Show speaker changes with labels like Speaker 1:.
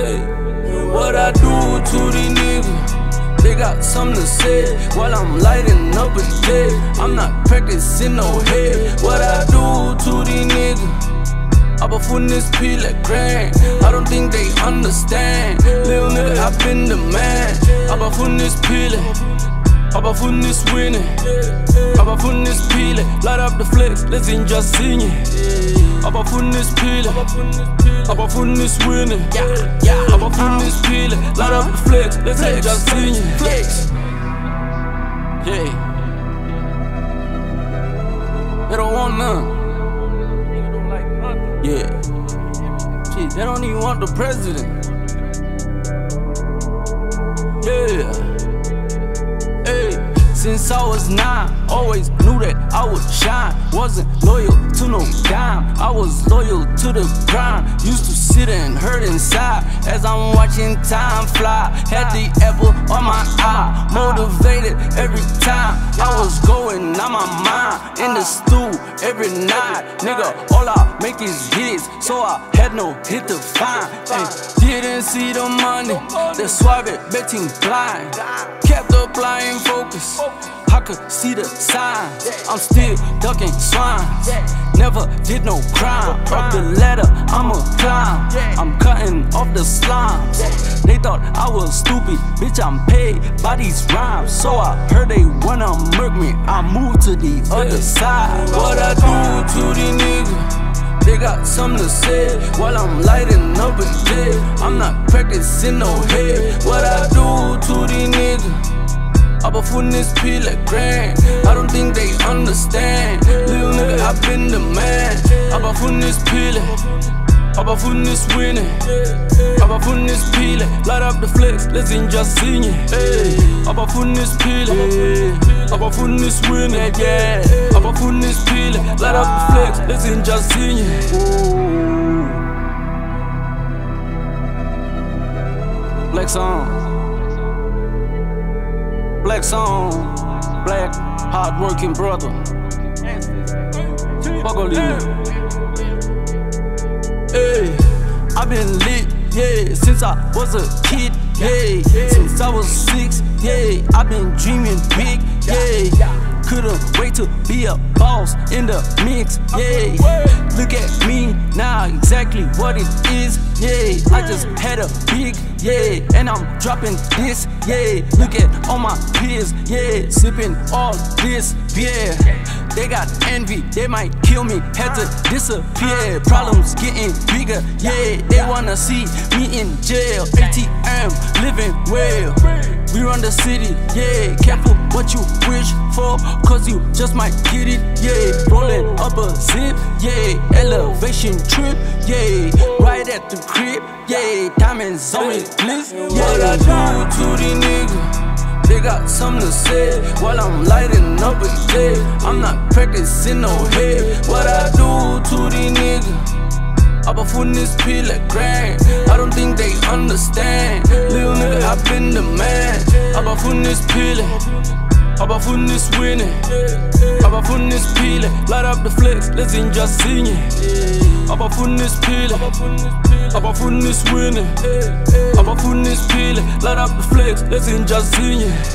Speaker 1: Hey, what I do to these niggas? They got something to say while I'm lighting up a day. I'm not practicing no head. What I do to these niggas? I been footing this P like grand. I don't think they understand. Little nigga, I been the man. I been footing this P like, I been footing this winning. I been footing this P like, light up the flex, let's just sing it. I been footing this P like, I been footing this winning. I been footing this P like, light up the flex, let's just sing it. Flex. Yeah. They don't want none. Yeah, shit, they don't even want the president. Yeah, hey, since I was 9, always knew that I would shine. Wasn't loyal to no dime, I was loyal to the grind. Used to sit and hurt inside as I'm watching time fly. Had the apple on my eye, motivated every time. I was going on my mind, in the stew every night. Nigga, all I make is hits, so I had no hit to find. Ay, didn't see the money, that's why I betting blind. Kept applying focus, I could see the signs. I'm still ducking swines, never did no crime. Up the ladder, I'ma climb. I'm cutting off the slimes. They thought I was stupid, bitch, I'm paid by these rhymes. So I heard they wanna murk me, I moved to the other side. What I do to these niggas? They got something to say while I'm lighting up a day. I'm not practicing no head. What I do to these niggas? I been footing this P like grand. I don't think they understand. Little nigga, I been the man. I been footing this P like, I been footing this winning. I been footing this P like, light up the flex, let's just sing it. Hey, I been footing this P like, I been footing this winning. I been footing this P like, light up the flex, let's just sing it. Black song. Black song, black, hard-working brother. Bogolino. Hey, I've been lit, yeah, since I was a kid, yeah. Since I was 6, yeah, I've been dreaming big, yeah. Couldn't wait to be a boss in the mix, yeah. Look at me now, exactly what it is, yeah. I just had a big, yeah, and I'm dropping this, yeah. Look at all my peers, yeah, sipping all this beer. They got envy, they might kill me, had to disappear. Problems getting bigger, yeah. They wanna see me in jail. ATM, living well. We run the city, yeah. Careful what you wish for, cause you just might get it, yeah. Rolling up a zip, yeah. Elevation trip, yeah. Right at the crib, yeah. Diamonds on me, bliss, yeah. What I do to these niggas? They got something to say while I'm lighting up a day. I'm not practicing no head. What I do to these niggas? I been footing this P like grand. I don't think they understand. Little nigga, I been the man. I been footing this P like, I been footing this winning. I been footing this P like, light up the flex, let's just sing it. I been footing this P like, I been footing this winning. I been footing this P like, light up the flex, let's just sing it.